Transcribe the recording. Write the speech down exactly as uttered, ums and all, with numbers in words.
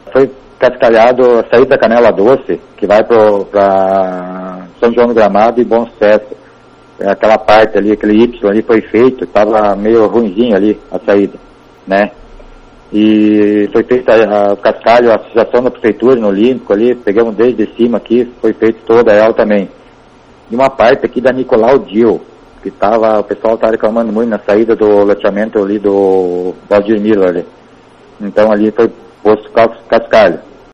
foi cascalhado a saída da Canela Doce, que vai para São João do Gramado e Bom Sucesso. Aquela parte ali, aquele Y ali foi feito, estava meio ruinzinho ali a saída, né? E foi feita o cascalho, a associação da prefeitura no Olímpico ali, pegamos desde cima aqui, foi feito toda ela também. E uma parte aqui da Nicolau Dil, que tava, o pessoal estava reclamando muito na saída do loteamento ali do Valdir Miller ali. Então ali foi posto cascalho.